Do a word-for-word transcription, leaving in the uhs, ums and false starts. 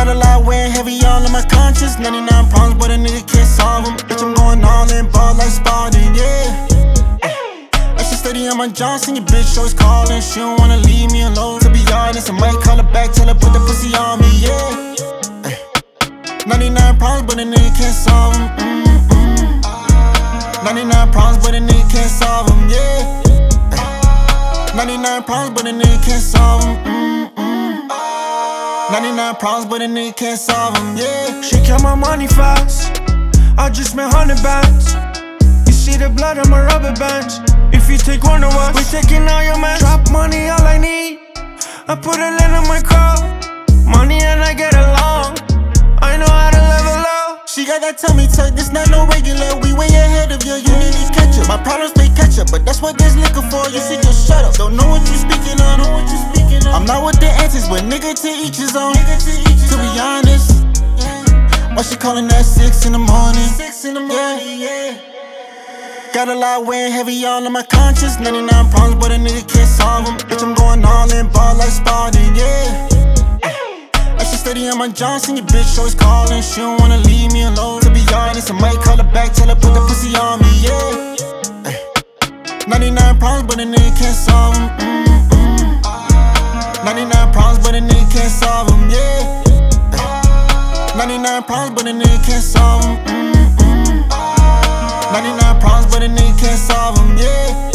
Got a lot weighing heavy all on my conscience. ninety-nine problems, but a nigga can't solve them. Bitch, I'm going all in, ball like Spartan, yeah. I should steady on my Johnson, your bitch always calling. She don't wanna leave me alone. To be honest, I might call her back, tell her put the pussy on me, yeah. ninety-nine problems, but a nigga can't solve them. Mm-mm. ninety-nine problems, but a nigga can't solve them, yeah. ninety-nine problems, but a nigga can't solve them. Mm-mm. ninety-nine problems, but a nigga can't solve them, yeah. She count my money fast. I just spent hundred bands. You see the blood on my rubber bands. If you take one of us, we taking all your man. Drop money, all I need. I put a lid on my car. Money and I get along. I know how to level up. She got that tummy tuck, this not no regular. We way ahead of you, you need to catch up. My problems they catch up, but that's what there's liquor for. You should just shut up. Don't know what you speaking on. Know what you speaking on. I'm not with the answers, but nigga to each his own. Nigga to, each his to be honest, why she calling at six in the morning? Six in the morning, yeah. yeah. Got a lot weighing heavy all on my conscience. ninety-nine problems, but a nigga can't solve them. Bitch, I'm going all in, ball like Spartan, yeah. I should steady on my Johnson, your bitch always calling. She don't wanna leave me alone. To be honest, I might call her back, tell her put the pussy on me, yeah. ninety-nine problems, but a nigga can't solve them. Mm-mm. ninety-nine problems, but a nigga can't solve them, yeah. ninety-nine problems, but a nigga can't solve them. Mm-mm. ninety-nine problems, but a nigga can't solve them, yeah.